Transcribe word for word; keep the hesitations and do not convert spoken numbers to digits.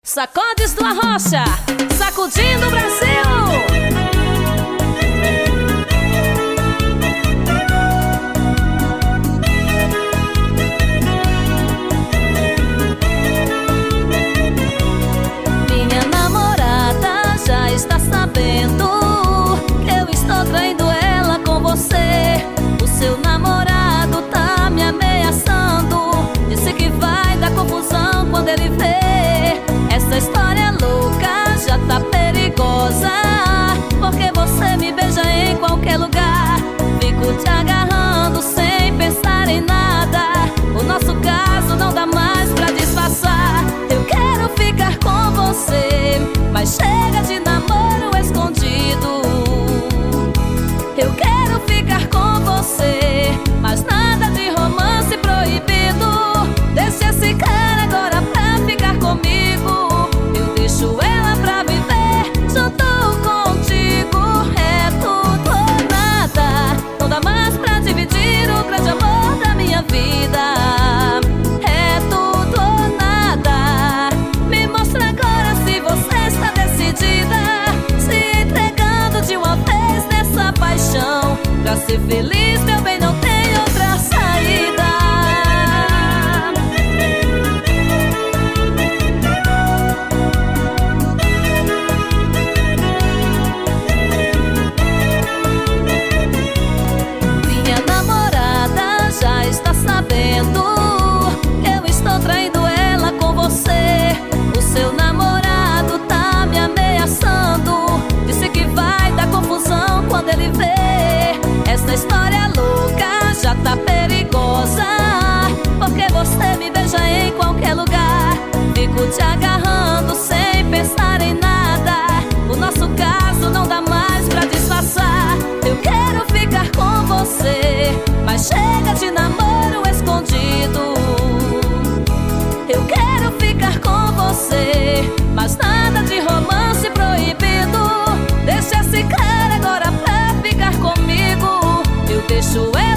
Sacodes do Arrocha, sacudindo o Brasil. Minha namorada já está sabendo que eu estou traindo ela com você. O seu namorado tá me ameaçando, disse que vai dar confusão quando ele vê. Essa história é louca, já tá perigosa, porque você me beija em qualquer lugar. Fico te agarrando sem pensar em nada. O nosso caso não dá mais pra disfarçar. Eu quero ficar com você, mas chega de namoro escondido. Eu quero ficar com você, mas nada de romance proibido. Deixa esse cara agora pra ficar comigo. Eu deixo ela pra viver junto contigo. É tudo ou nada, não dá mais pra dividir o grande amor da minha vida. É tudo ou nada, me mostra agora se você está decidida, se entregando de uma vez nessa paixão. Pra ser feliz, meu bem, não tem outra saída. Minha namorada já está sabendo que eu estou traindo ela com você. O seu namorado tá me ameaçando, disse que vai dar confusão quando ele vê. Essa história louca já tá perigosa, porque você me beija em qualquer lugar. Fico te agarrando sem pensar em nada. O nosso caso não dá mais pra disfarçar. Eu quero ficar com você, mas chega de namoro escondido. Eu quero ficar com você, mas nada de romance proibido. Deixa esse cara agora pra ficar comigo. Eu deixo ele